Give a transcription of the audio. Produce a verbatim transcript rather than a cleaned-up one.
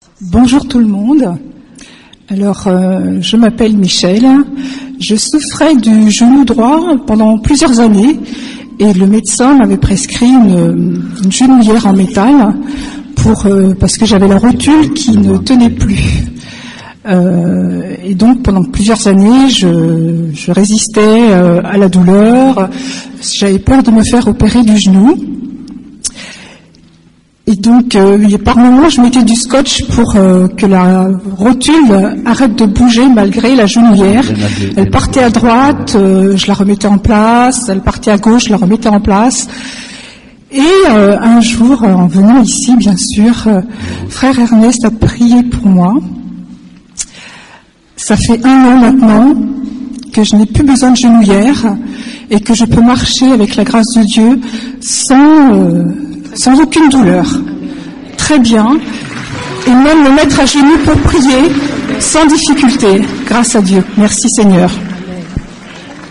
Bonjour tout le monde. Alors, euh, je m'appelle Michel. Je souffrais du genou droit pendant plusieurs années et le médecin m'avait prescrit une, une genouillère en métal pour euh, parce que j'avais la rotule qui ne tenait plus. Euh, et donc, pendant plusieurs années, je, je résistais euh, à la douleur. J'avais peur de me faire opérer du genou. Et donc, euh, par moments, je mettais du scotch pour euh, que la rotule arrête de bouger malgré la genouillère. Elle partait à droite, euh, je la remettais en place. Elle partait à gauche, je la remettais en place. Et euh, un jour, en venant ici, bien sûr, euh, frère Ernest a prié pour moi. Ça fait un an maintenant que je n'ai plus besoin de genouillère et que je peux marcher avec la grâce de Dieu sans... Euh, sans aucune douleur, très bien, et même me mettre à genoux pour prier sans difficulté, grâce à Dieu. Merci Seigneur.